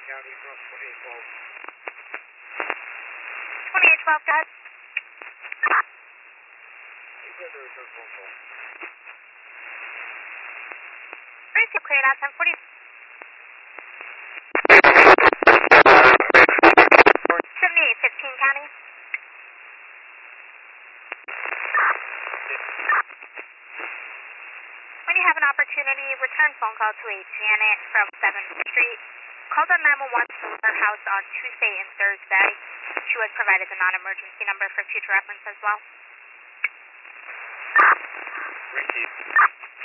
County from 2812. 2812, go ahead. You said there was no phone call. 32 cleared out 1040. 7815 County. When you have an opportunity, return phone call to a Janet from 7th Street. Call the 911 to her house on Tuesday and Thursday. She was provided the non-emergency number for future reference as well. Received.